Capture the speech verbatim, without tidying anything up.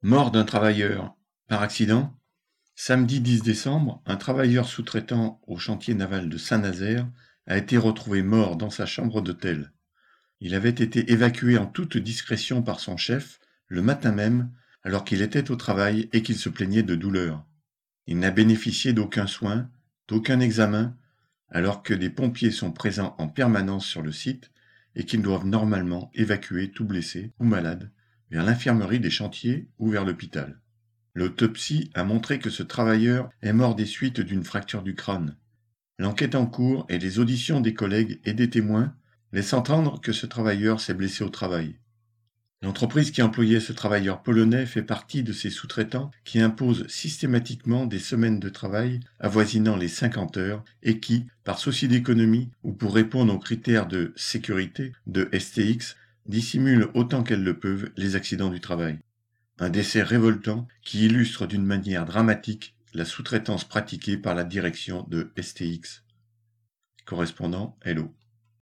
Mort d'un travailleur par accident. Samedi dix décembre, un travailleur sous-traitant au chantier naval de Saint-Nazaire a été retrouvé mort dans sa chambre d'hôtel. Il avait été évacué en toute discrétion par son chef le matin même, alors qu'il était au travail et qu'il se plaignait de douleurs. Il n'a bénéficié d'aucun soin, d'aucun examen, alors que des pompiers sont présents en permanence sur le site et qu'ils doivent normalement évacuer tout blessé ou malade vers l'infirmerie des chantiers ou vers l'hôpital. L'autopsie a montré que ce travailleur est mort des suites d'une fracture du crâne. L'enquête en cours et les auditions des collègues et des témoins laissent entendre que ce travailleur s'est blessé au travail. L'entreprise qui employait ce travailleur polonais fait partie de ces sous-traitants qui imposent systématiquement des semaines de travail avoisinant les cinquante heures et qui, par souci d'économie ou pour répondre aux critères de sécurité de S T X, dissimulent autant qu'elles le peuvent les accidents du travail. Un décès révoltant qui illustre d'une manière dramatique la sous-traitance pratiquée par la direction de S T X. Correspondant Hello.